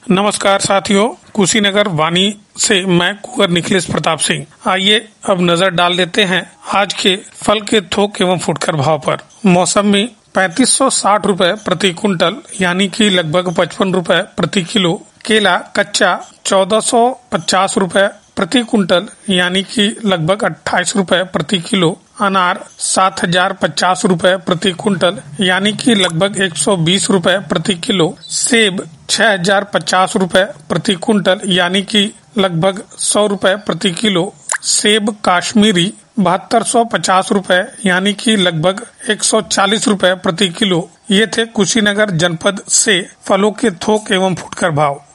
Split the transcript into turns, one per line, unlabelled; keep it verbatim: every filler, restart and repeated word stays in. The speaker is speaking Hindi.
नमस्कार साथियों, कुशीनगर वानी से मैं कुंवर निखिलेश प्रताप सिंह। आइए अब नजर डाल देते हैं आज के फल के थोक एवं फुटकर भाव पर। मौसमी पैंतीस सौ साठ रूपए प्रति कुंटल यानी कि लगभग पचपन रूपए प्रति किलो। केला कच्चा चौदह सौ पचास रूपए प्रति कुंटल यानी कि लगभग अट्ठाईस रूपए प्रति किलो। अनार सात हजार पचास रूपए प्रति कुंटल यानी कि लगभग एक सौ बीस रूपए प्रति किलो। सेब छह हजार पचास रूपए प्रति कुंटल यानी कि लगभग सौ रूपए प्रति किलो। सेब काश्मीरी बहत्तर सौ पचास रूपए यानी कि लगभग एक सौ चालीस रूपए प्रति किलो। ये थे कुशीनगर जनपद से फलों के थोक एवं फुटकर भाव।